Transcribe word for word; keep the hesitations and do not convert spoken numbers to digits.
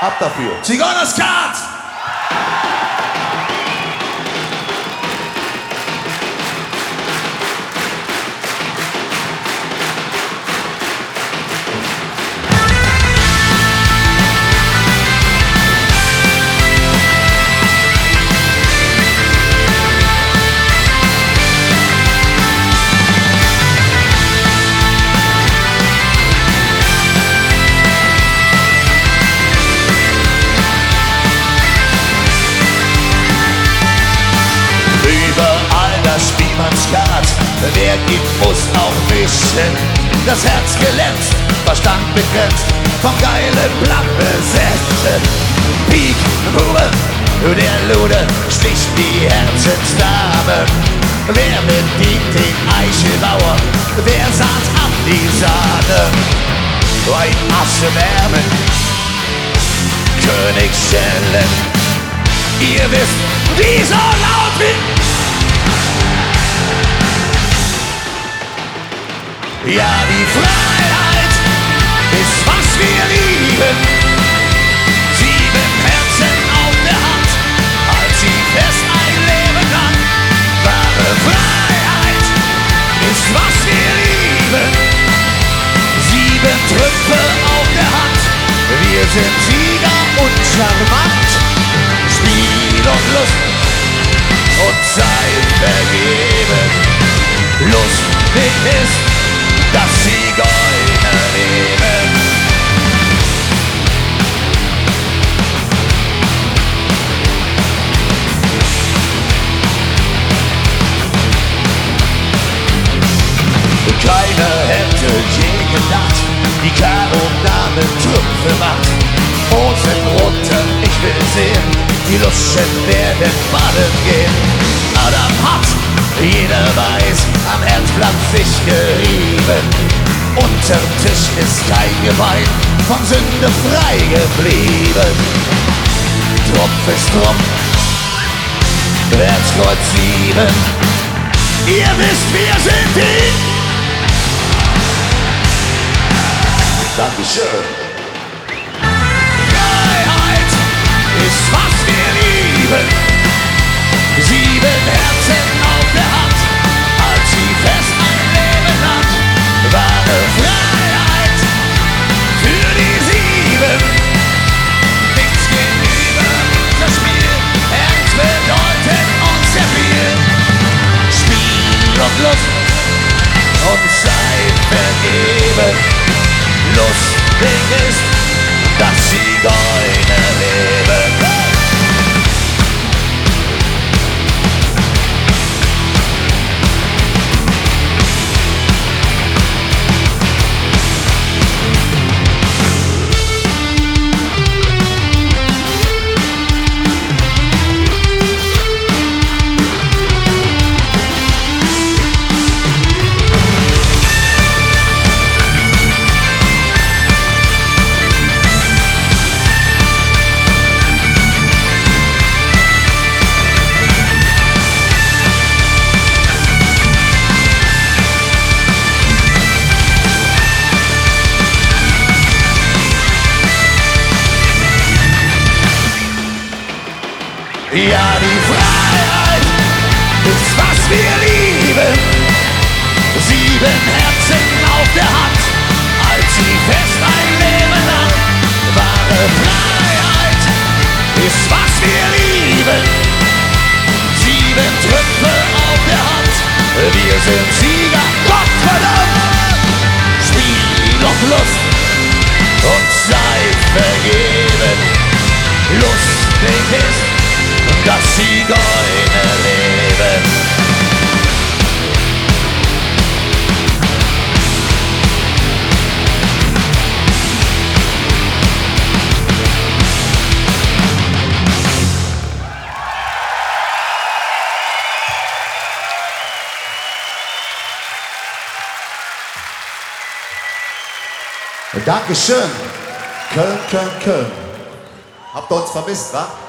Ab dafür. Zigeunerskat! Wer gibt, muss auch wissen, das Herz glänzt, Verstand begrenzt, vom geilen Blatt besessen. Piek, Bube, der Lude sticht die Herzensdame. Wer bedient den Eichelbauer, wer saht ab die Sahne? Ein Asewärmen, Königschellen, ihr wisst, wie so laut wie ja, die Freiheit ist, was wir lieben. Sieben Herzen auf der Hand, halt sie fest ein Leben lang. Wahre Freiheit ist, was wir lieben. Sieben Trümpfe auf der Hand, wir sind Sieger und charmant. Spiel und Lust und Zeit vergeben. Lustig ist das Zigeunerleben. Keiner hätte je gedacht, die Karo-Dame Trümpfe macht. Hosen runter, ich will sehen, die Luschen werden baden gehen. Adam hat, jeder weiß, am Herzblatt sich gerieben. Unterm Tisch ist kein Geweih, von Sünde frei geblieben. Trumpf ist Trumpf, Herzkreuz sieben. Ihr wisst, wir sind die. Dankeschön. Freiheit ist, was wir lieben. Sieben Herzen auf der Hand, halt sie fest ein Leben lang. Wahre Freiheit für die Sieben. Nichts gegenüber unser Spiel, Herz bedeutet uns sehr viel. Spiel und Lust und Zeit vergeben. Lustig ist das Zigeunerleben. Ja, die Freiheit ist, was wir lieben. Sieben Herzen auf der Hand, halt sie fest ein Leben lang. Wahre Freiheit ist, was wir lieben. Sieben Trümpfe auf der Hand, wir sind Sieger, Gott verdammt. Spiel und Lust und Zeit vergeben. Lustig ist das Zigeunerleben. Dankeschön. Köln, Köln, Köln. Habt ihr uns vermisst, wa?